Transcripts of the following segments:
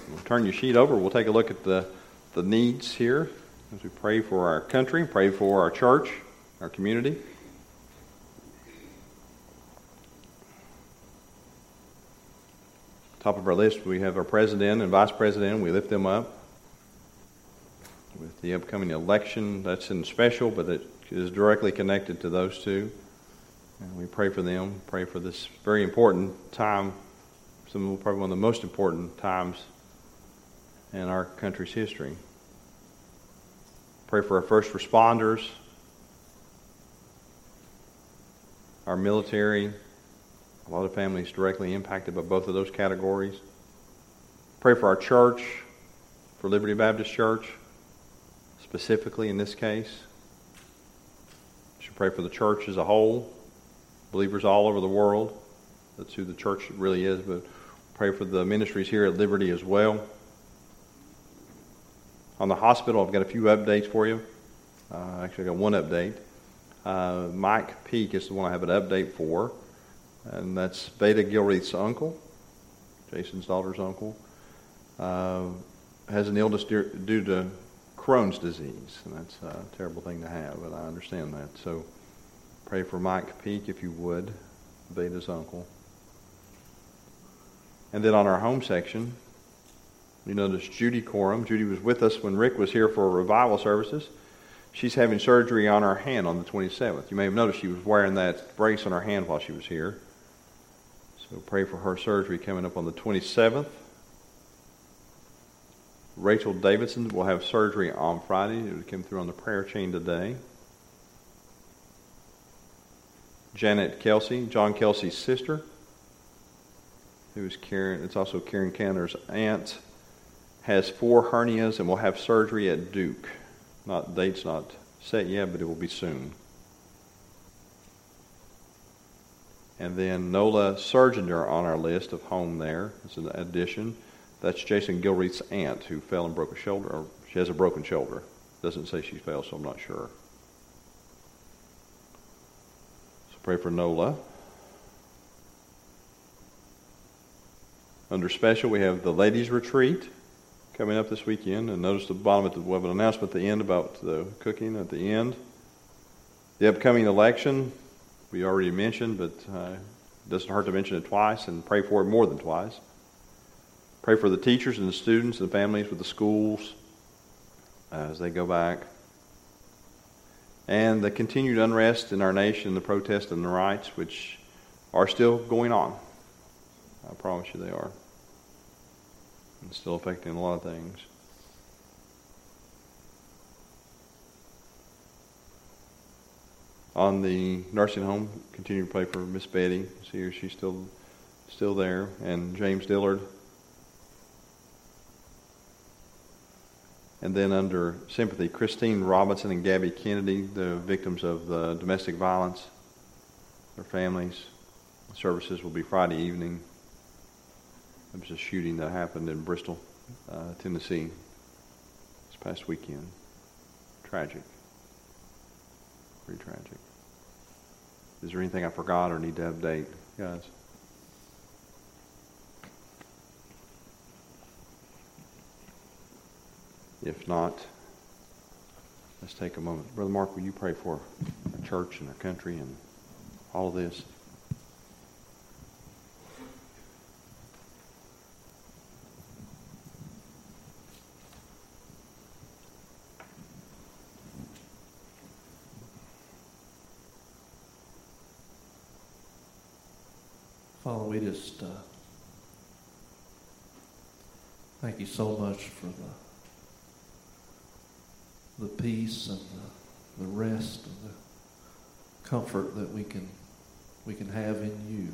Turn your sheet over. We'll take a look at the needs here as we pray for our country, pray for our church, our community. Top of our list, we have our president and vice president. We lift them up. With the upcoming election, that's in special, but it is directly connected to those two. And we pray for them, pray for this very important time, probably one of the most important times in our country's history. Pray for our first responders, our military, a lot of families directly impacted by both of those categories. Pray for our church, for Liberty Baptist Church, specifically in this case. We should pray for the church as a whole, believers all over the world. That's who the church really is, but pray for the ministries here at Liberty as well. On the hospital, I've got a few updates for you. Actually, I got one update. Mike Peak is the one I have an update for, and that's Veda Gilreath's uncle, Jason's daughter's uncle, has an illness due to Crohn's disease, and that's a terrible thing to have, but I understand that. So pray for Mike Peak, if you would, Veda's uncle. And then on our home section, you notice Judy Coram. Judy was with us when Rick was here for revival services. She's having surgery on her hand on the 27th. You may have noticed she was wearing that brace on her hand while she was here. So pray for her surgery coming up on the 27th. Rachel Davidson will have surgery on Friday. It came through on the prayer chain today. Janet Kelsey, John Kelsey's sister, who's Karen, it's also Karen Cantor's aunt, has 4 hernias and will have surgery at Duke. Date's not set yet, but it will be soon. And then Nola Surgener on our list of home there. It's an addition. That's Jason Gilreath's aunt who fell and broke a shoulder. Or she has a broken shoulder. Doesn't say she fell, so I'm not sure. So pray for Nola. Under special, we have the ladies' retreat coming up this weekend. And notice the bottom we have an announcement at the end about the cooking at the end. The upcoming election, we already mentioned, but it doesn't hurt to mention it twice and pray for it more than twice. Pray for the teachers and the students and the families with the schools as they go back. And the continued unrest in our nation, the protests and the riots, which are still going on. I promise you they are. And still affecting a lot of things. On the nursing home, continue to pray for Miss Betty. See her, she's still there. And James Dillard. And then under sympathy, Christine Robinson and Gabby Kennedy, the victims of the domestic violence, their families. The services will be Friday evening. There was a shooting that happened in Bristol, Tennessee, this past weekend. Tragic. Very tragic. Is there anything I forgot or need to update, guys? If not, let's take a moment. Brother Mark, will you pray for our church and our country and all of this? Father, we just thank you so much for the peace and the rest and the comfort that we can have in you.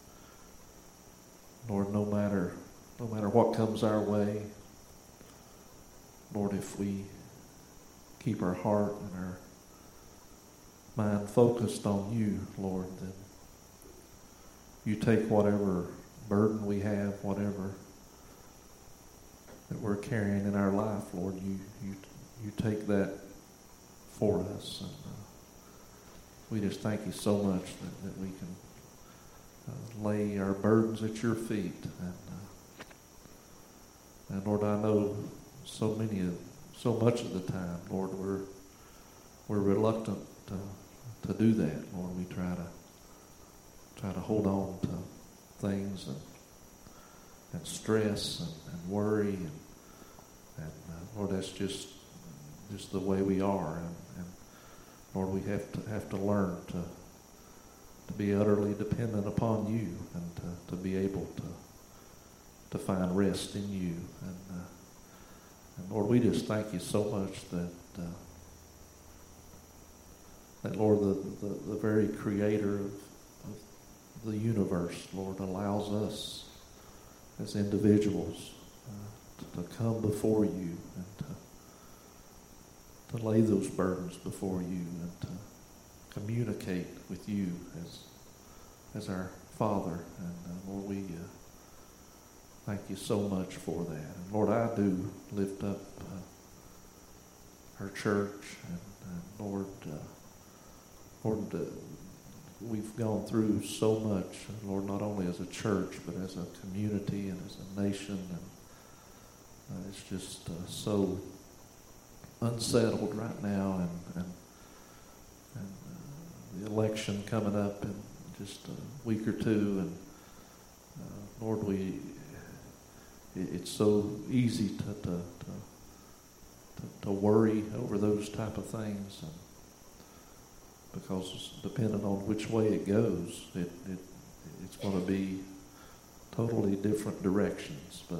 Lord, no matter what comes our way, Lord, if we keep our heart and our mind focused on you, Lord, then you take whatever burden we have, whatever that we're carrying in our life, Lord, you take that for us. And we just thank you so much that we can lay our burdens at your feet and And Lord, I know so much of the time, Lord, we're reluctant to do that. Lord, we try to hold on to things and stress and worry and Lord, that's just the way we are. And Lord, we have to learn to be utterly dependent upon you and to be able to find rest in you. And Lord, we just thank you so much that Lord, the very creator of the universe, Lord, allows us as individuals to come before you and to lay those burdens before you and to communicate with you as our Father. And Lord, we thank you so much for that. And Lord, I do lift up our church and Lord, we've gone through so much, Lord, not only as a church, but as a community and as a nation. And it's just so unsettled right now. And the election coming up in just a week or two. And Lord, it's so easy to worry over those type of things. And because depending on which way it goes, it's going to be totally different directions. But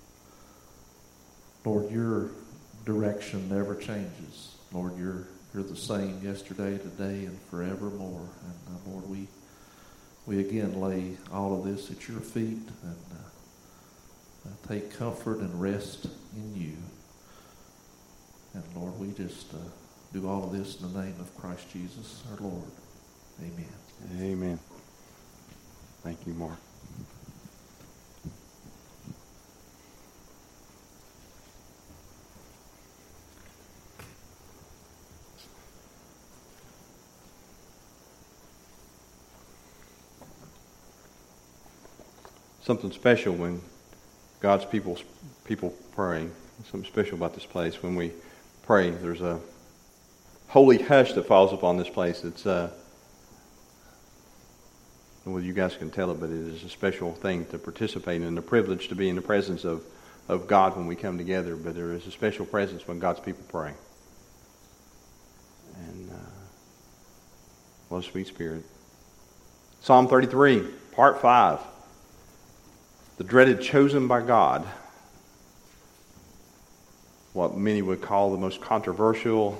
Lord, your direction never changes. Lord, you're the same yesterday, today, and forevermore. And Lord, we again lay all of this at your feet and take comfort and rest in you. And Lord, we just do all of this in the name of Christ Jesus, our Lord. Amen. Amen. Thank you, Mark. Something special when God's people pray. Something special about this place. When we pray, there's a holy hush that falls upon this place. It's well, you guys can tell it, but it is a special thing to participate in, a privilege to be in the presence of God when we come together. But there is a special presence when God's people pray. And what a sweet spirit. Psalm 33, part 5. The dreaded chosen by God. What many would call the most controversial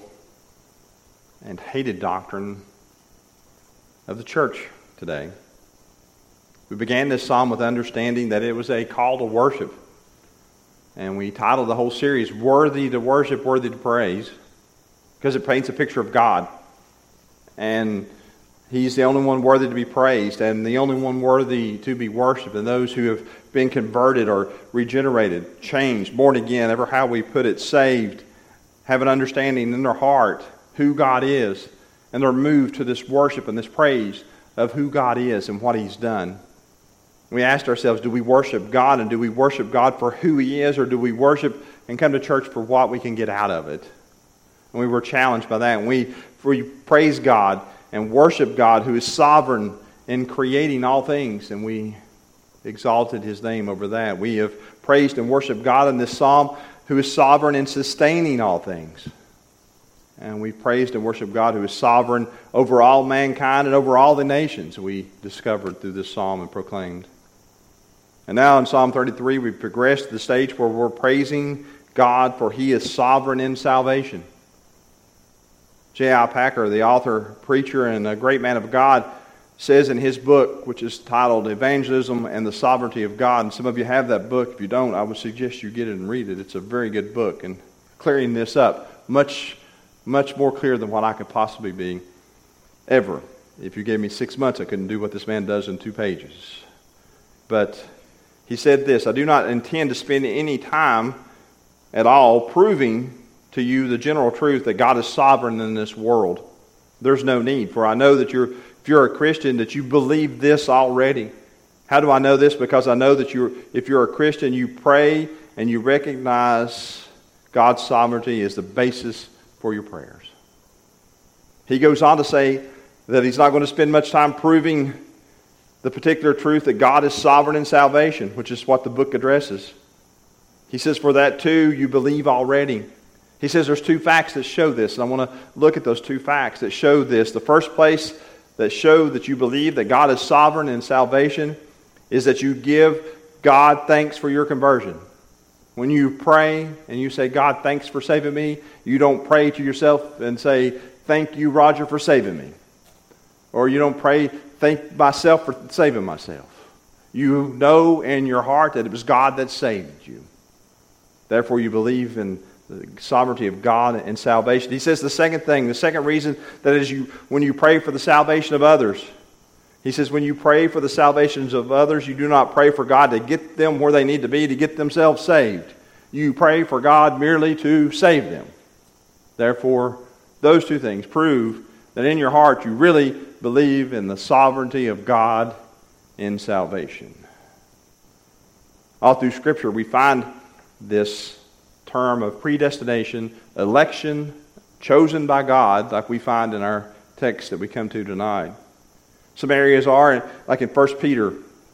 and hated doctrine of the church today. We began this psalm with understanding that it was a call to worship. And we titled the whole series, Worthy to Worship, Worthy to Praise, because it paints a picture of God. And He's the only one worthy to be praised and the only one worthy to be worshipped. And those who have been converted or regenerated, changed, born again, ever how we put it, saved, have an understanding in their heart who God is. And they're moved to this worship and this praise of who God is and what He's done. We asked ourselves, do we worship God, and do we worship God for who He is, or do we worship and come to church for what we can get out of it? And we were challenged by that. And we praise God and worship God who is sovereign in creating all things. And we exalted His name over that. We have praised and worshiped God in this psalm who is sovereign in sustaining all things. And we praised and worshiped God who is sovereign over all mankind and over all the nations, we discovered through this psalm and proclaimed. And now in Psalm 33, we've progressed to the stage where we're praising God for He is sovereign in salvation. J.I. Packer, the author, preacher, and a great man of God, says in his book, which is titled Evangelism and the Sovereignty of God, and some of you have that book. If you don't, I would suggest you get it and read it. It's a very good book, and clearing this up, much more clear than what I could possibly be ever. If you gave me 6 months, I couldn't do what this man does in 2 pages. But he said this, I do not intend to spend any time at all proving to you the general truth that God is sovereign in this world. There's no need, for I know that if you're a Christian, that you believe this already. How do I know this? Because I know that if you're a Christian, you pray and you recognize God's sovereignty as the basis for your prayers. He goes on to say that he's not going to spend much time proving the particular truth that God is sovereign in salvation, which is what the book addresses. He says, for that too you believe already. He says there's two facts that show this, and I want to look at those two facts that show this. The first place that show that you believe that God is sovereign in salvation is that you give God thanks for your conversion. When you pray and you say, God, thanks for saving me, you don't pray to yourself and say, thank you, Roger, for saving me. Or you don't pray, thank myself for saving myself. You know in your heart that it was God that saved you. Therefore, you believe in the sovereignty of God and salvation. He says the second thing, the second reason that is when you pray for the salvation of others. He says when you pray for the salvations of others, you do not pray for God to get them where they need to be to get themselves saved. You pray for God merely to save them. Therefore, those two things prove that in your heart you really believe in the sovereignty of God in salvation. All through Scripture we find this term of predestination, election, chosen by God, like we find in our text that we come to tonight. Some areas are, like in 1 Peter.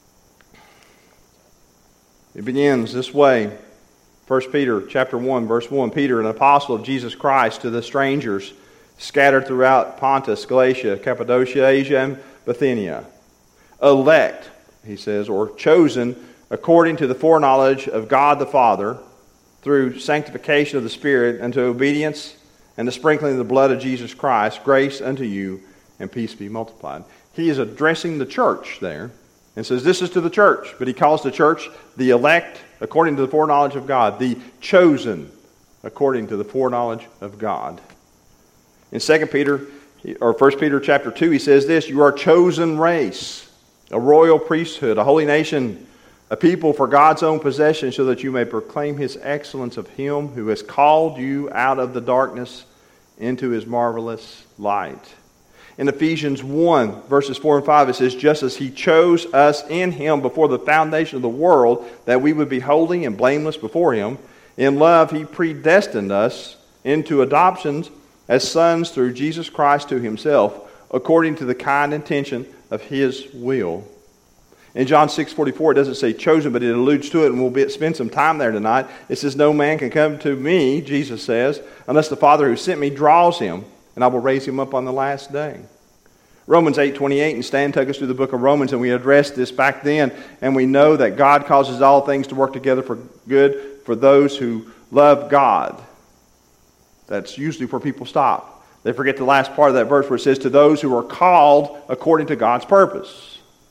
It begins this way. 1 Peter chapter 1, verse 1. Peter, an apostle of Jesus Christ, to the strangers scattered throughout Pontus, Galatia, Cappadocia, Asia, and Bithynia. Elect, he says, or chosen according to the foreknowledge of God the Father, through sanctification of the Spirit, unto obedience and the sprinkling of the blood of Jesus Christ, grace unto you, and peace be multiplied. He is addressing the church there, and says this is to the church, but he calls the church the elect according to the foreknowledge of God, the chosen according to the foreknowledge of God. In 2 Peter, or 1 Peter chapter 2, he says this, you are a chosen race, a royal priesthood, a holy nation, a people for God's own possession, so that you may proclaim his excellence of him who has called you out of the darkness into his marvelous light. In Ephesians 1, verses 4 and 5, it says, just as he chose us in him before the foundation of the world, that we would be holy and blameless before him, in love he predestined us into adoptions as sons through Jesus Christ to himself, according to the kind intention of his will. In John 6:44, it doesn't say chosen, but it alludes to it, and we'll spend some time there tonight. It says, no man can come to me, Jesus says, unless the Father who sent me draws him, and I will raise him up on the last day. Romans 8:28, and Stan took us through the book of Romans, and we addressed this back then, and we know that God causes all things to work together for good for those who love God. That's usually where people stop. They forget the last part of that verse where it says, to those who are called according to God's purpose.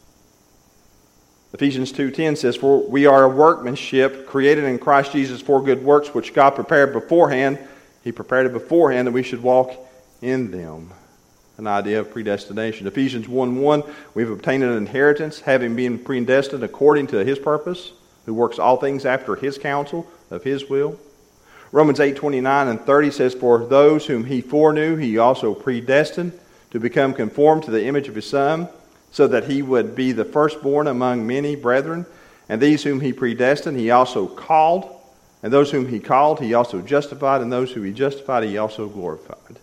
Ephesians 2:10 says, for we are a workmanship created in Christ Jesus for good works, which God prepared beforehand. He prepared it beforehand that we should walk in them. An idea of predestination. Ephesians 1:1, we've obtained an inheritance, having been predestined according to his purpose, who works all things after his counsel of his will. Romans 8:29 and 30 says, for those whom he foreknew, he also predestined to become conformed to the image of his Son, so that he would be the firstborn among many brethren. And these whom he predestined, he also called. And those whom he called, he also justified. And those whom he justified, he also glorified.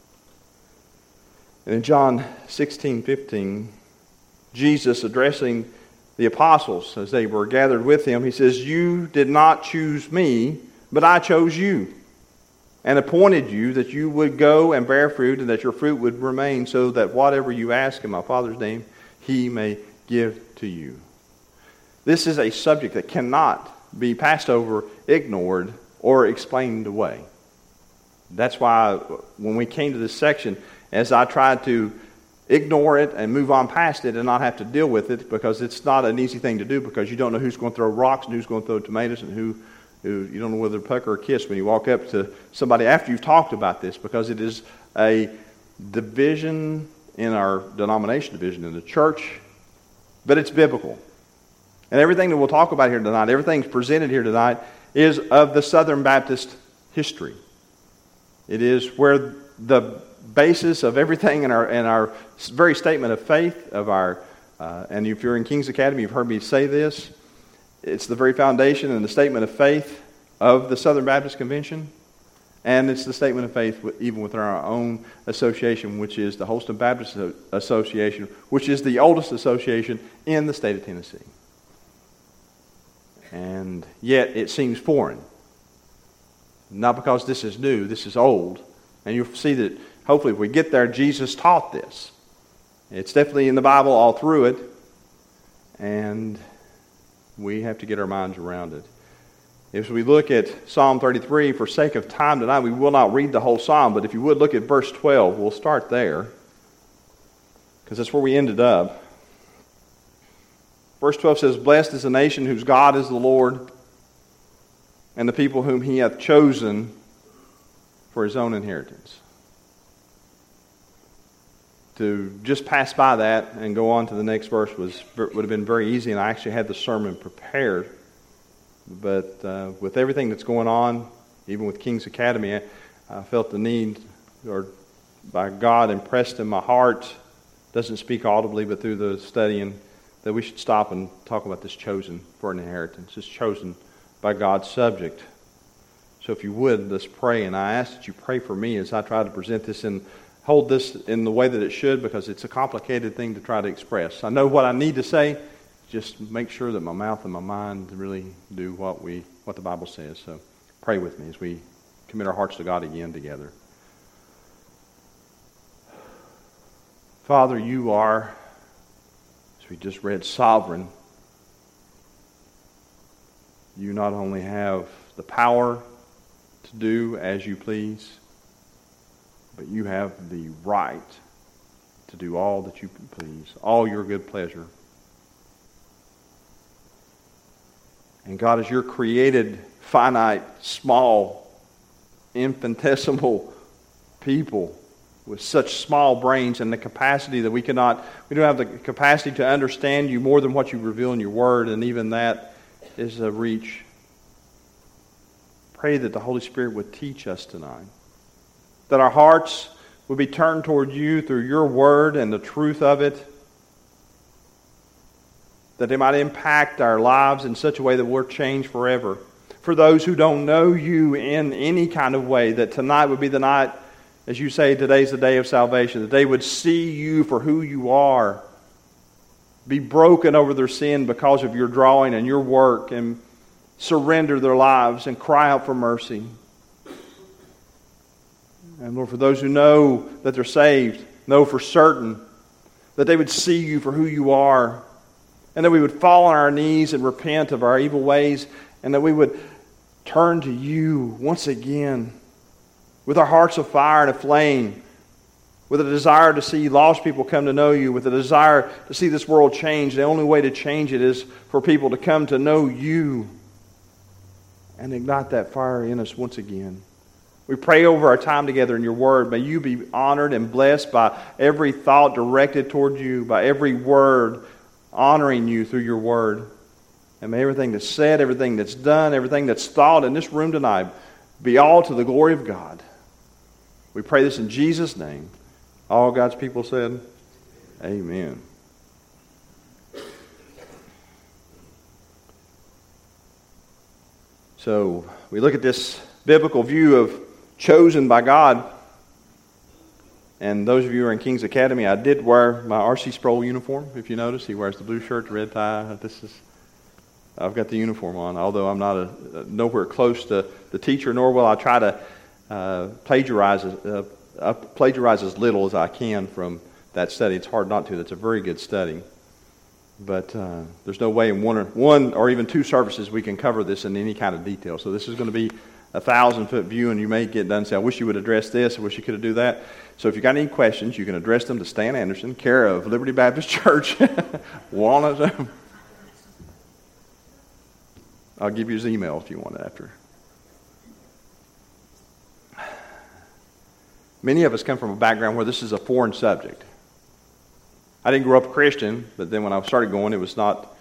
And in John 16:15, Jesus addressing the apostles as they were gathered with him, he says, you did not choose me, but I chose you, and appointed you that you would go and bear fruit, and that your fruit would remain, so that whatever you ask in my Father's name, he may give to you. This is a subject that cannot be passed over, ignored, or explained away. That's why when we came to this section, as I tried to ignore it and move on past it and not have to deal with it, because it's not an easy thing to do, because you don't know who's going to throw rocks and who's going to throw tomatoes, and who you don't know whether to peck or kiss when you walk up to somebody after you've talked about this, because it is a division in our denomination, division in the church, but it's biblical. And everything that we'll talk about here tonight, everything presented here tonight, is of the Southern Baptist history. It is where the basis of everything in our very statement of faith, of our, and if you're in King's Academy, you've heard me say this, it's the very foundation and the statement of faith of the Southern Baptist Convention, and it's the statement of faith even within our own association, which is the Holston Baptist Association, which is the oldest association in the state of Tennessee. And yet it seems foreign. Not because this is new, this is old. And you'll see that hopefully if we get there, Jesus taught this. It's definitely in the Bible all through it. And we have to get our minds around it. If we look at Psalm 33, for sake of time tonight, we will not read the whole psalm, but if you would look at verse 12, we'll start there, because that's where we ended up. Verse 12 says, "Blessed is the nation whose God is the Lord, and the people whom he hath chosen for his own inheritance." To just pass by that and go on to the next verse would have been very easy, and I actually had the sermon prepared. But with everything that's going on, even with King's Academy, I felt the need, or by God impressed in my heart, doesn't speak audibly, but through the studying, that we should stop and talk about this chosen for an inheritance, this chosen by God's subject. So if you would, let's pray, and I ask that you pray for me as I try to present this and hold this in the way that it should, because it's a complicated thing to try to express. I know what I need to say, just make sure that my mouth and my mind really do what the Bible says. So pray with me as we commit our hearts to God again together. Father, you are, as we just read, sovereign. You not only have the power to do as you please, but you have the right to do all that you please, all your good pleasure. And God, as your created, finite, small, infinitesimal people with such small brains and the capacity that we don't have the capacity to understand you more than what you reveal in your word, and even that is a reach. Pray that the Holy Spirit would teach us tonight, that our hearts would be turned toward you through your word and the truth of it, that they might impact our lives in such a way that we're changed forever. For those who don't know you in any kind of way, that tonight would be the night, as you say, today's the day of salvation, that they would see you for who you are, be broken over their sin because of your drawing and your work, and surrender their lives and cry out for mercy. And Lord, for those who know that they're saved, know for certain that they would see you for who you are, and that we would fall on our knees and repent of our evil ways, and that we would turn to you once again with our hearts afire and aflame, with a desire to see lost people come to know you, with a desire to see this world change. The only way to change it is for people to come to know you and ignite that fire in us once again. We pray over our time together in your word. May you be honored and blessed by every thought directed toward you, by every word honoring you through your word. And may everything that's said, everything that's done, everything that's thought in this room tonight be all to the glory of God. We pray this in Jesus' name. All God's people said, amen. So we look at this biblical view of chosen by God. And those of you who are in King's Academy, I did wear my R.C. Sproul uniform. If you notice, he wears the blue shirt, the red tie. I've got the uniform on, although I'm not nowhere close to the teacher, nor will I try to plagiarize as little as I can from that study. It's hard not to. That's a very good study. But there's no way in one or even two services we can cover this in any kind of detail. So this is going to be a 1,000-foot view, and you may get done and say, I wish you would address this, I wish you could have do that. So if you got any questions, you can address them to Stan Anderson, care of Liberty Baptist Church, Walnut. I'll give you his email if you want it after. Many of us come from a background where this is a foreign subject. I didn't grow up Christian, but then when I started going, it was not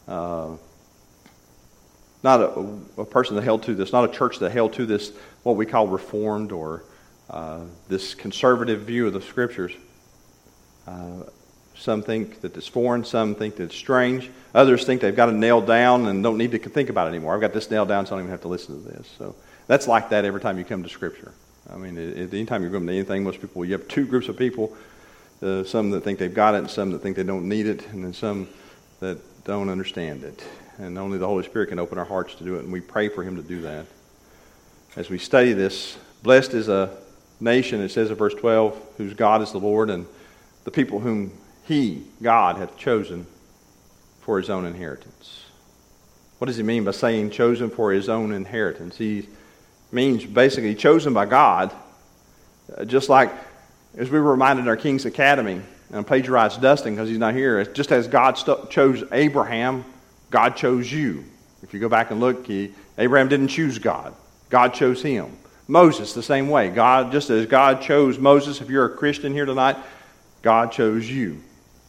a person that held to this, not a church that held to this, what we call Reformed or this conservative view of the Scriptures. Some think that it's foreign. Some think that it's strange. Others think they've got it nailed down and don't need to think about it anymore. I've got this nailed down, so I don't even have to listen to this. So that's like that every time you come to Scripture. I mean, anytime you're going to anything, most people, you have two groups of people, some that think they've got it and some that think they don't need it, and then some that don't understand it. And only the Holy Spirit can open our hearts to do it, and we pray for Him to do that. As we study this, blessed is a nation, it says in verse 12, whose God is the Lord, and the people whom He, God, hath chosen for His own inheritance. What does He mean by saying chosen for His own inheritance? He means basically chosen by God, just like as we were reminded in our King's Academy, and I plagiarized Dustin because he's not here, just as God chose Abraham, God chose you. If you go back and look, Abraham didn't choose God. God chose him. Moses, the same way. God, just as God chose Moses, if you're a Christian here tonight, God chose you.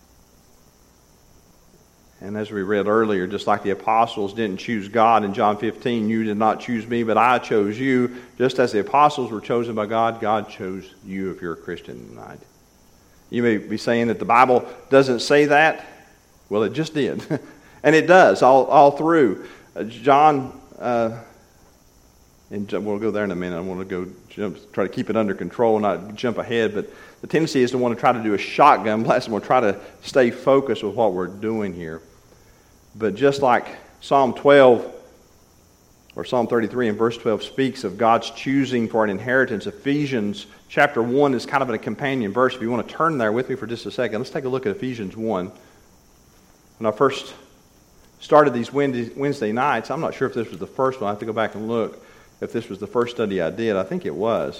And as we read earlier, just like the apostles didn't choose God in John 15, you did not choose me, but I chose you. Just as the apostles were chosen by God, God chose you if you're a Christian tonight. You may be saying that the Bible doesn't say that. Well, it just did. And it does all through. John, and we'll go there in a minute. I want to try to keep it under control, not jump ahead, but the tendency is to want to try to do a shotgun blast, and we'll try to stay focused with what we're doing here. But just like Psalm 12 or Psalm 33 and verse 12 speaks of God's choosing for an inheritance, Ephesians chapter 1 is kind of a companion verse. If you want to turn there with me for just a second, let's take a look at Ephesians 1. When I first started these Wednesday nights, I'm not sure if this was the first one. I have to go back and look if this was the first study I did. I think it was.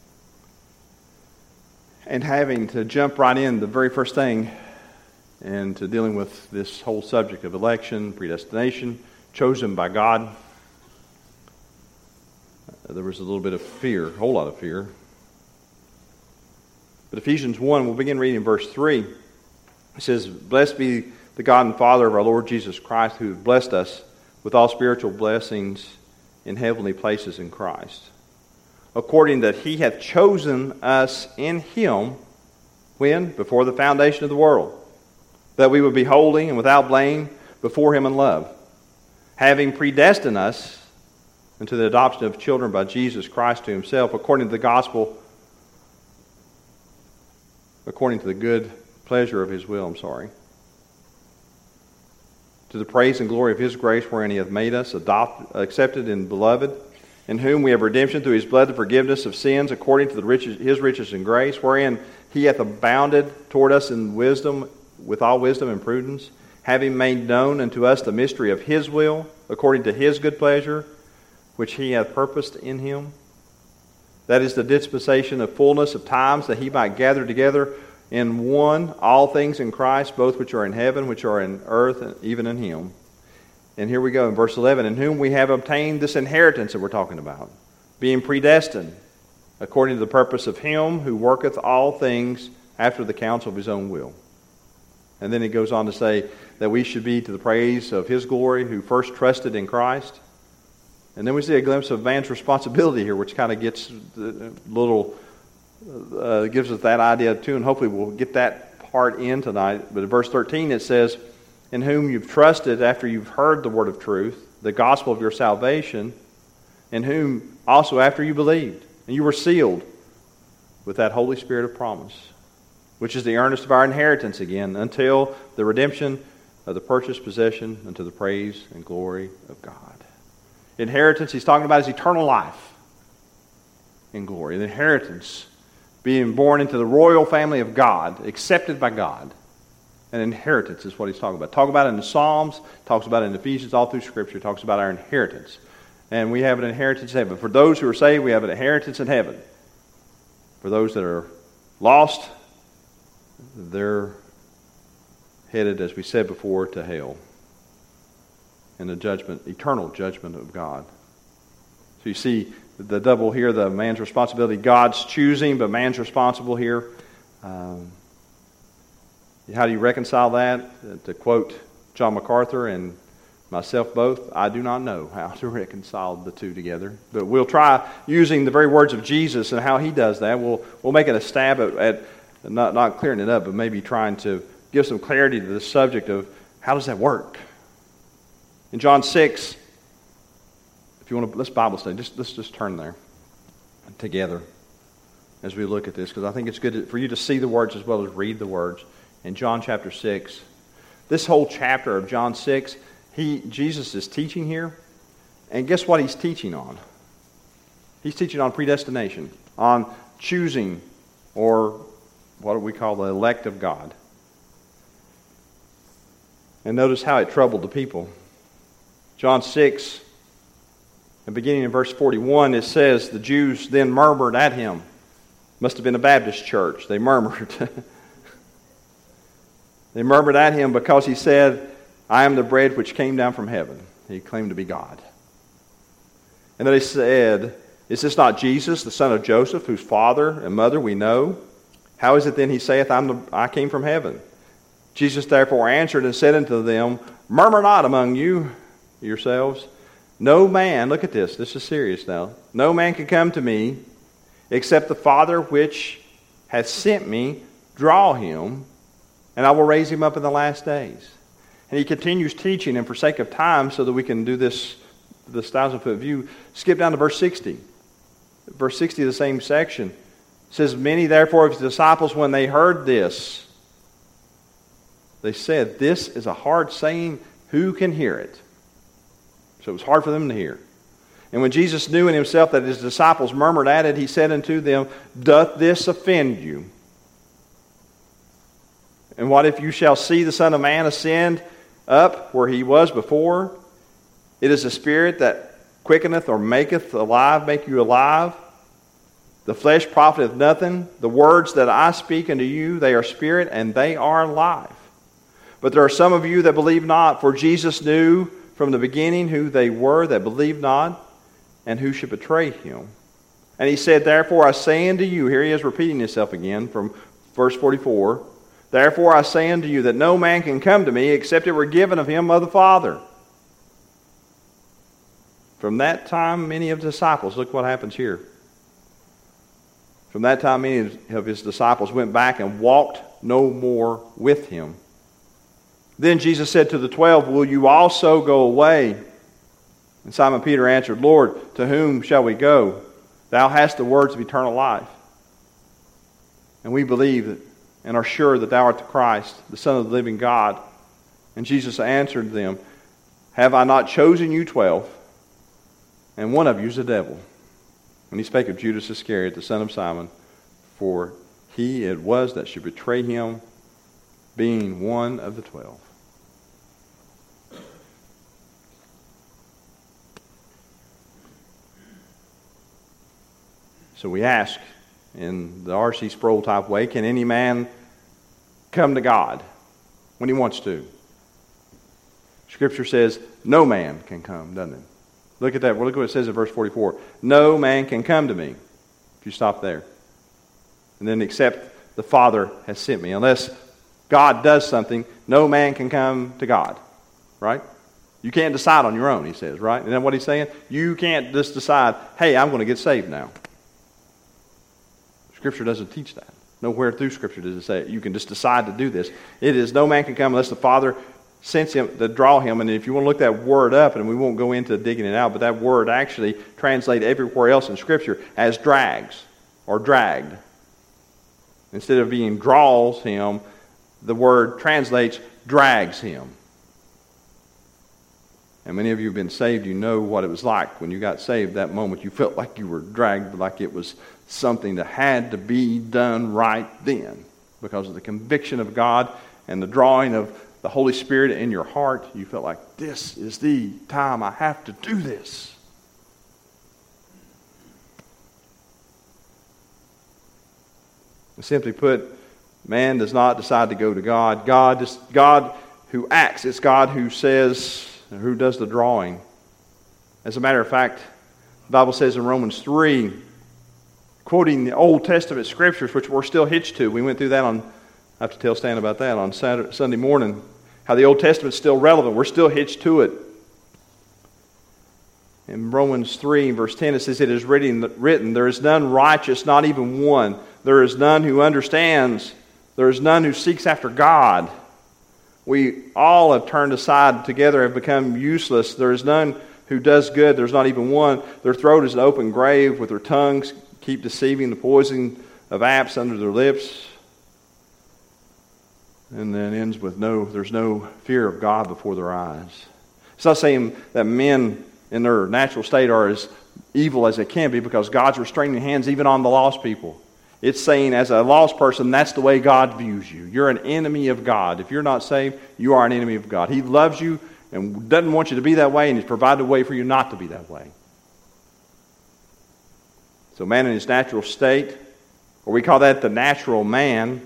And having to jump right in, the very first thing, and to dealing with this whole subject of election, predestination, chosen by God, there was a little bit of fear, a whole lot of fear. But Ephesians 1, we'll begin reading in verse 3. It says, "Blessed be the God and Father of our Lord Jesus Christ, who has blessed us with all spiritual blessings in heavenly places in Christ, according that He hath chosen us in Him," when? Before the foundation of the world, "that we would be holy and without blame before Him in love, having predestined us unto the adoption of children by Jesus Christ to Himself, according to the gospel, according to the good pleasure of His will," "to the praise and glory of His grace, wherein He hath made us accepted in Beloved, in whom we have redemption through His blood, the forgiveness of sins, according to His riches and grace, wherein He hath abounded toward us in wisdom, with all wisdom and prudence, having made known unto us the mystery of His will, according to His good pleasure, which He hath purposed in Him. That is the dispensation of fullness of times, that He might gather together in one all things in Christ, both which are in heaven, which are in earth, and even in Him." And here we go in verse 11, "In whom we have obtained this inheritance," that we're talking about, "being predestined, according to the purpose of Him who worketh all things after the counsel of His own will." And then it goes on to say that we should be to the praise of His glory, who first trusted in Christ. And then we see a glimpse of man's responsibility here, which kind of gets a little, gives us that idea too, and hopefully we'll get that part in tonight. But in verse 13 it says, "In whom you've trusted after you've heard the word of truth, the gospel of your salvation, in whom also after you believed, and you were sealed with that Holy Spirit of promise, which is the earnest of our inheritance again, until the redemption of the purchased possession, unto the praise and glory of God." Inheritance he's talking about is eternal life in glory. The inheritance, being born into the royal family of God, accepted by God. An inheritance is what he's talking about. Talk about it in the Psalms, talks about it in Ephesians, all through Scripture, talks about our inheritance. And we have an inheritance in heaven. For those who are saved, we have an inheritance in heaven. For those that are lost, they're headed, as we said before, to hell. And the judgment, eternal judgment of God. So you see the double here, the man's responsibility, God's choosing, but man's responsible here. How do you reconcile that? To quote John MacArthur and myself both, I do not know how to reconcile the two together. But we'll try using the very words of Jesus and how He does that. We'll make it a stab at not clearing it up, but maybe trying to give some clarity to the subject of how does that work. In John 6, if you want to, let's Bible study. Let's just turn there together as we look at this, because I think it's good for you to see the words as well as read the words. In John chapter 6, this whole chapter of John 6, Jesus is teaching here, and guess what he's teaching on? He's teaching on predestination, on choosing, or what do we call the elect of God. And notice how it troubled the people. John 6, and beginning in verse 41, it says, the Jews then murmured at him. Must have been a Baptist church. They murmured. They murmured at him because he said, I am the bread which came down from heaven. He claimed to be God. And then they said, is this not Jesus, the son of Joseph, whose father and mother we know? How is it then he saith, I came from heaven? Jesus therefore answered and said unto them, murmur not among yourselves. No man, look at this is serious now. No man can come to me except the Father which hath sent me draw him, and I will raise him up in the last days. And he continues teaching, and for sake of time, so that we can do this 1,000-foot view, skip down to verse 60. Verse 60 of the same section says, many therefore of his disciples, when they heard this, they said, this is a hard saying, who can hear it? So it was hard for them to hear. And when Jesus knew in himself that his disciples murmured at it, he said unto them, doth this offend you? And what if you shall see the Son of Man ascend up where he was before? It is the Spirit that quickeneth or maketh alive, make you alive. The flesh profiteth nothing. The words that I speak unto you, they are spirit and they are life. But there are some of you that believe not, for Jesus knew from the beginning who they were that believed not, and who should betray him. And he said, therefore I say unto you, here he is repeating himself again from verse 44, therefore I say unto you that no man can come to me except it were given of him of the Father. From that time, many of the disciples, look what happens here. From that time, many of his disciples went back and walked no more with him. Then Jesus said to the 12, will you also go away? And Simon Peter answered, Lord, to whom shall we go? Thou hast the words of eternal life. And we believe that, and are sure that thou art the Christ, the Son of the living God. And Jesus answered them, have I not chosen you 12? And one of you is a devil. And he spake of Judas Iscariot, the son of Simon, for he it was that should betray him, being one of the 12. So we ask, in the R.C. Sproul type way, can any man come to God when he wants to? Scripture says no man can come, doesn't it? Look at that. Look what it says in verse 44. No man can come to me. If you stop there. And then except the Father has sent me. Unless God does something, no man can come to God. Right? You can't decide on your own, he says, right? Isn't that what he's saying? You can't just decide, hey, I'm going to get saved now. Scripture doesn't teach that. Nowhere through Scripture does it say you can just decide to do this. It is no man can come unless the Father sends him to draw him. And if you want to look that word up, and we won't go into digging it out, but that word actually translated everywhere else in Scripture as drags or dragged. Instead of being draws him, the word translates drags him. And many of you have been saved, you know what it was like when you got saved. That moment you felt like you were dragged, like it was something that had to be done right then. Because of the conviction of God and the drawing of the Holy Spirit in your heart, you felt like, this is the time I have to do this. And simply put, man does not decide to go to God. God who acts. It's God who says, who does the drawing. As a matter of fact, the Bible says in Romans 3, quoting the Old Testament scriptures, which we're still hitched to. We went through that on, I have to tell Stan about that, on Sunday morning. How the Old Testament's still relevant. We're still hitched to it. In Romans 3, verse 10, it says, it is written, there is none righteous, not even one. There is none who understands. There is none who seeks after God. We all have turned aside together, have become useless. There is none who does good. There's not even one. Their throat is an open grave. With their tongues keep deceiving. The poison of apes under their lips. And then ends with there's no fear of God before their eyes. It's not saying that men in their natural state are as evil as they can be, because God's restraining hands even on the lost people. It's saying as a lost person, that's the way God views you. You're an enemy of God. If you're not saved, you are an enemy of God. He loves you and doesn't want you to be that way, and He's provided a way for you not to be that way. So man in his natural state, or we call that the natural man,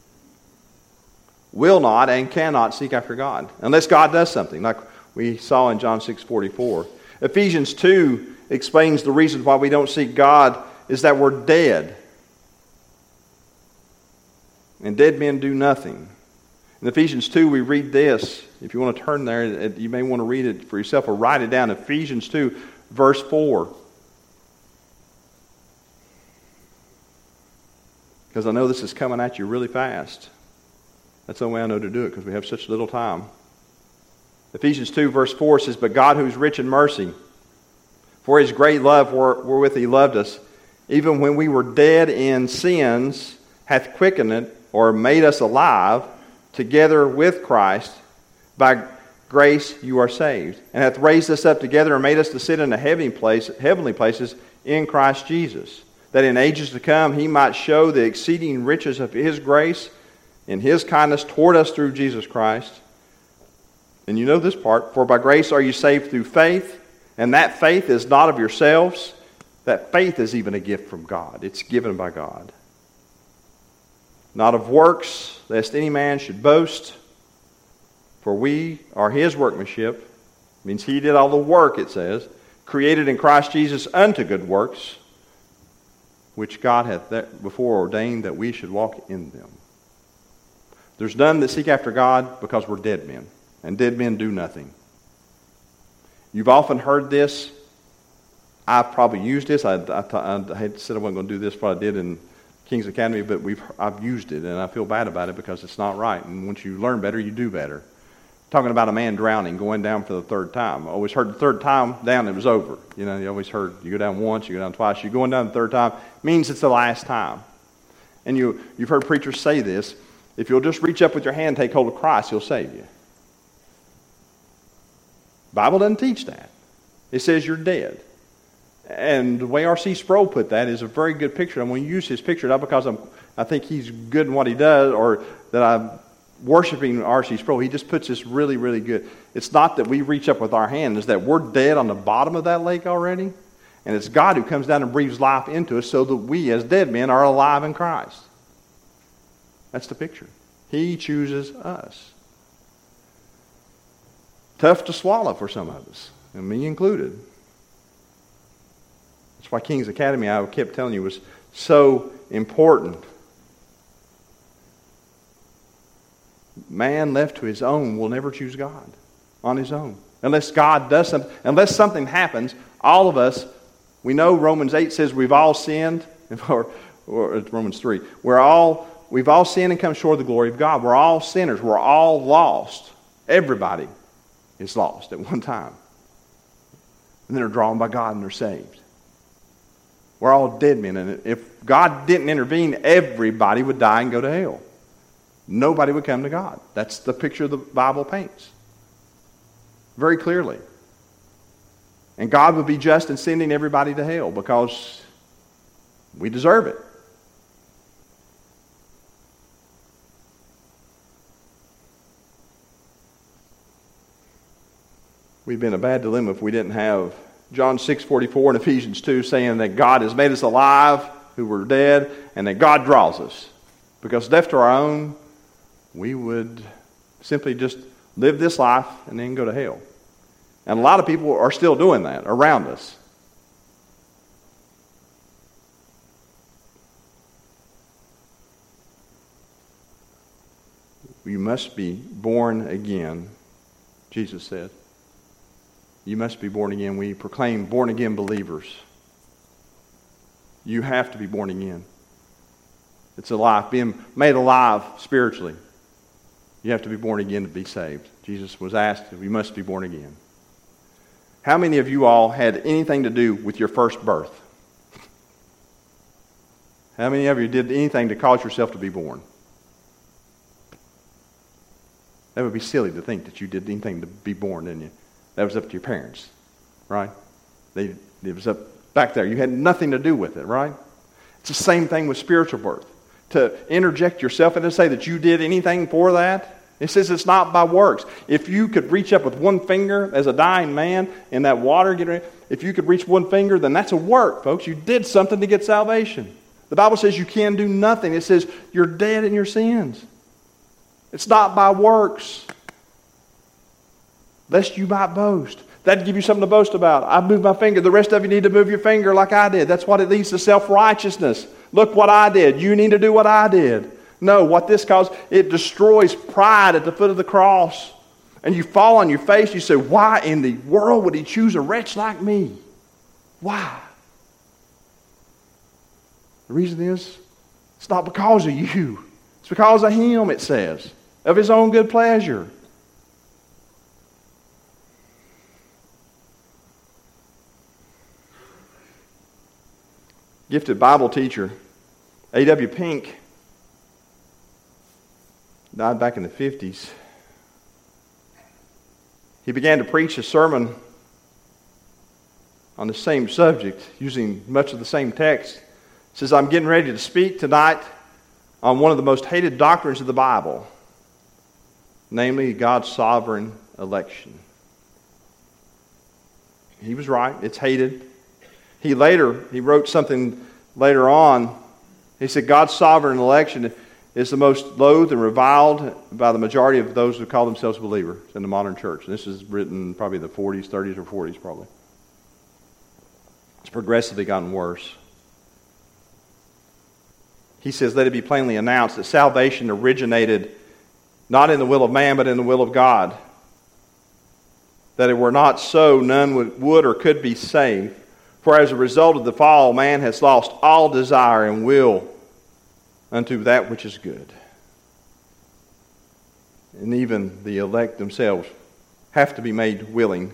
will not and cannot seek after God unless God does something, like we saw in John 6:44. Ephesians 2 explains the reason why we don't seek God is that we're dead. And dead men do nothing. In Ephesians 2 we read this. If you want to turn there, you may want to read it for yourself or write it down. Ephesians 2 verse 4. Because I know this is coming at you really fast. That's the only way I know to do it, because we have such little time. Ephesians 2 verse 4 says, "But God, who is rich in mercy, for His great love wherewith He loved us, even when we were dead in sins, hath quickened it, or made us alive, together with Christ. By grace you are saved, and hath raised us up together and made us to sit in the heavenly places in Christ Jesus, that in ages to come He might show the exceeding riches of His grace in His kindness toward us through Jesus Christ." And you know this part, "For by grace are you saved through faith, and that faith is not of yourselves." That faith is even a gift from God. It's given by God. "Not of works, lest any man should boast. For we are His workmanship," means He did all the work, it says, "created in Christ Jesus unto good works, which God hath before ordained that we should walk in them." There's none that seek after God because we're dead men, and dead men do nothing. You've often heard this. I've probably used this. I had said I wasn't going to do this, but I did in King's Academy, but I've used it, and I feel bad about it because it's not right. And once you learn better, you do better. Talking about a man drowning, going down for the third time. I always heard the third time down, it was over. You know, you always heard you go down once, you go down twice. You're going down the third time, means it's the last time. And you've heard preachers say this: if you'll just reach up with your hand and take hold of Christ, He'll save you. The Bible doesn't teach that. It says you're dead. And the way R.C. Sproul put that is a very good picture. I'm going to use his picture not because I think he's good in what he does or that I'm worshiping R.C. Sproul. He just puts this really, really good. It's not that we reach up with our hand. It's that we're dead on the bottom of that lake already. And it's God who comes down and breathes life into us so that we as dead men are alive in Christ. That's the picture. He chooses us. Tough to swallow for some of us, and me included. That's why King's Academy, I kept telling you, was so important. Man left to his own will never choose God on his own. Unless God does something, unless something happens, all of us, we know Romans 8 says we've all sinned, or it's Romans 3. We've all sinned and come short of the glory of God. We're all sinners. We're all lost. Everybody is lost at one time. And then they're drawn by God and they're saved. We're all dead men. And if God didn't intervene, everybody would die and go to hell. Nobody would come to God. That's the picture the Bible paints very clearly. And God would be just in sending everybody to hell because we deserve it. We'd be in a bad dilemma if we didn't have John 6:44 and Ephesians 2 saying that God has made us alive who were dead and that God draws us. Because left to our own, we would simply just live this life and then go to hell. And a lot of people are still doing that around us. You must be born again, Jesus said. You must be born again. We proclaim born again believers. You have to be born again. It's a life, being made alive spiritually. You have to be born again to be saved. Jesus was asked, you must be born again. How many of you all had anything to do with your first birth? How many of you did anything to cause yourself to be born? That would be silly to think that you did anything to be born, didn't you? That was up to your parents, right? It was up back there. You had nothing to do with it, right? It's the same thing with spiritual birth. To interject yourself and to say that you did anything for that, it says it's not by works. If you could reach up with one finger as a dying man in that water, if you could reach one finger, then that's a work, folks. You did something to get salvation. The Bible says you can do nothing. It says you're dead in your sins. It's not by works, lest you might boast. That'd give you something to boast about. I moved my finger. The rest of you need to move your finger like I did. That's what it leads to, self-righteousness. Look what I did. You need to do what I did. No, what this causes, it destroys pride at the foot of the cross. And you fall on your face. You say, why in the world would he choose a wretch like me? Why? The reason is, it's not because of you. It's because of him, it says, of his own good pleasure. Gifted Bible teacher A.W. Pink died back in the 50s. He began to preach a sermon on the same subject, using much of the same text. He says, I'm getting ready to speak tonight on one of the most hated doctrines of the Bible, namely God's sovereign election. He was right. It's hated. He wrote something later on. He said, God's sovereign election is the most loathed and reviled by the majority of those who call themselves believers in the modern church. And this is written probably in the 40s, 30s, or 40s probably. It's progressively gotten worse. He says, let it be plainly announced that salvation originated not in the will of man, but in the will of God. That it were not so, none would or could be saved. For as a result of the fall, man has lost all desire and will unto that which is good. And even the elect themselves have to be made willing.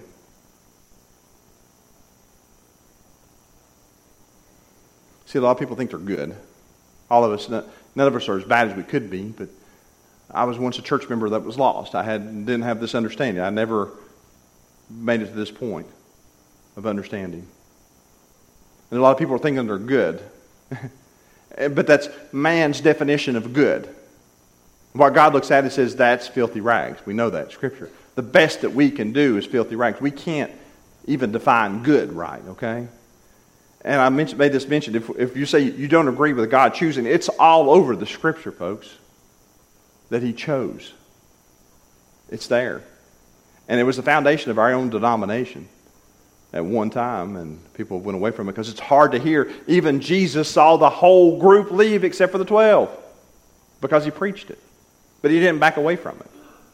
See, a lot of people think they're good. All of us, none of us are as bad as we could be, but I was once a church member that was lost. I didn't have this understanding. I never made it to this point of understanding. And a lot of people are thinking they're good. But that's man's definition of good. What God looks at and says, that's filthy rags. We know that, Scripture. The best that we can do is filthy rags. We can't even define good right, okay? And I made this mention, if you say you don't agree with God choosing, it's all over the Scripture, folks, that he chose. It's there. And it was the foundation of our own denomination at one time, and people went away from it because it's hard to hear. Even Jesus saw the whole group leave except for the 12 because he preached it. But he didn't back away from it.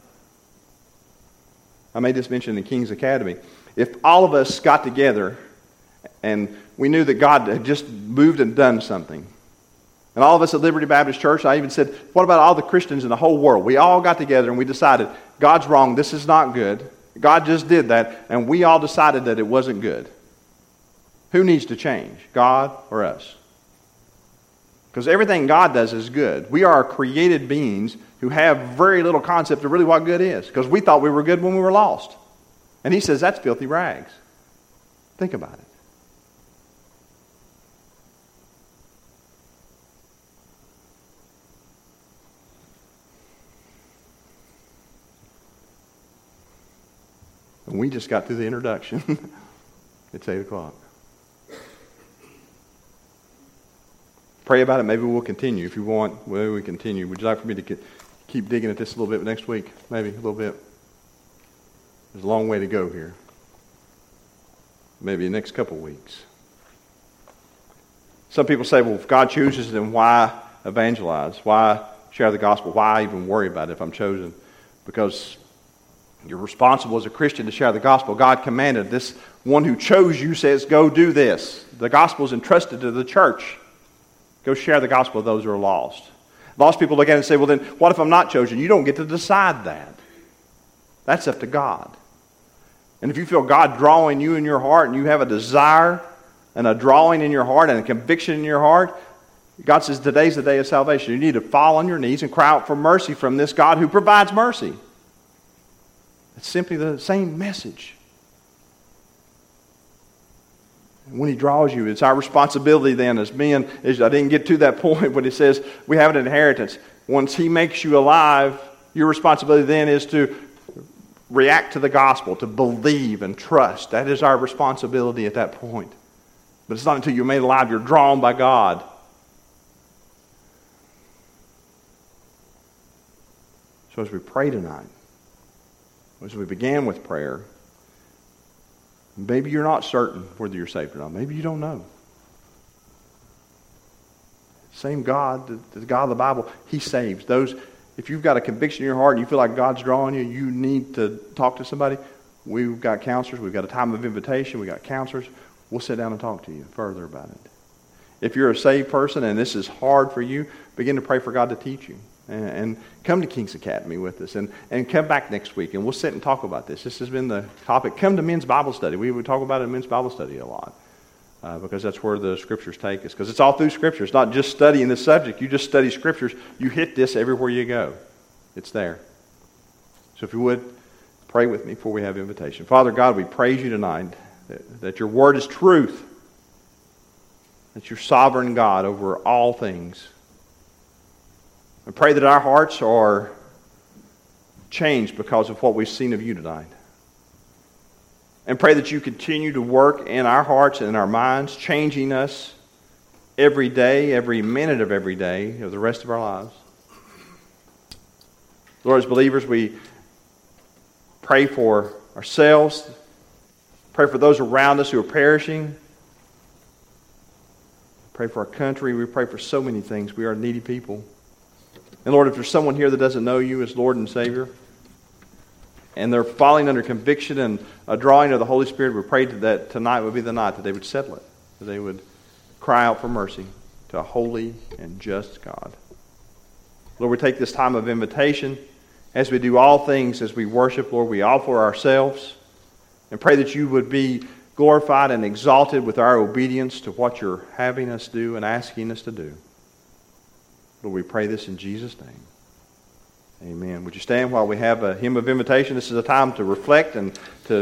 I made this mention in King's Academy. If all of us got together and we knew that God had just moved and done something, and all of us at Liberty Baptist Church, I even said, what about all the Christians in the whole world? We all got together and we decided, God's wrong, this is not good. God just did that, and we all decided that it wasn't good. Who needs to change, God or us? Because everything God does is good. We are created beings who have very little concept of really what good is, because we thought we were good when we were lost. And he says that's filthy rags. Think about it. And we just got through the introduction. It's 8 o'clock. Pray about it. Maybe we'll continue. If you want, maybe we continue. Would you like for me to keep digging at this a little bit next week? Maybe a little bit. There's a long way to go here. Maybe the next couple of weeks. Some people say, well, if God chooses, then why evangelize? Why share the gospel? Why even worry about it if I'm chosen? Because you're responsible as a Christian to share the gospel. God commanded. This one who chose you says, go do this. The gospel is entrusted to the church. Go share the gospel with those who are lost. Lost people look at it and say, well then, what if I'm not chosen? You don't get to decide that. That's up to God. And if you feel God drawing you in your heart and you have a desire and a drawing in your heart and a conviction in your heart, God says today's the day of salvation. You need to fall on your knees and cry out for mercy from this God who provides mercy. It's simply the same message. And when He draws you, it's our responsibility then as men. I didn't get to that point, but it says we have an inheritance. Once He makes you alive, your responsibility then is to react to the gospel, to believe and trust. That is our responsibility at that point. But it's not until you're made alive, you're drawn by God. So as we pray tonight, as we began with prayer, maybe you're not certain whether you're saved or not. Maybe you don't know. Same God, the God of the Bible, He saves. If you've got a conviction in your heart and you feel like God's drawing you, you need to talk to somebody. We've got counselors. We've got a time of invitation. We've got counselors. We'll sit down and talk to you further about it. If you're a saved person and this is hard for you, begin to pray for God to teach you. And come to King's Academy with us. And come back next week and we'll sit and talk about this. This has been the topic. Come to men's Bible study. We would talk about it in men's Bible study a lot. Because that's where the Scriptures take us. Because it's all through Scripture. It's not just studying the subject. You just study Scriptures. You hit this everywhere you go. It's there. So if you would, pray with me before we have invitation. Father God, we praise you tonight that your word is truth. That you're sovereign God over all things. I pray that our hearts are changed because of what we've seen of you tonight. And pray that you continue to work in our hearts and in our minds, changing us every day, every minute of every day of the rest of our lives. Lord, as believers, we pray for ourselves, pray for those around us who are perishing, pray for our country. We pray for so many things. We are needy people. And Lord, if there's someone here that doesn't know you as Lord and Savior, and they're falling under conviction and a drawing of the Holy Spirit, we pray that tonight would be the night that they would settle it, that they would cry out for mercy to a holy and just God. Lord, we take this time of invitation as we do all things, as we worship, Lord, we offer ourselves and pray that you would be glorified and exalted with our obedience to what you're having us do and asking us to do. Lord, we pray this in Jesus' name. Amen. Would you stand while we have a hymn of invitation? This is a time to reflect and to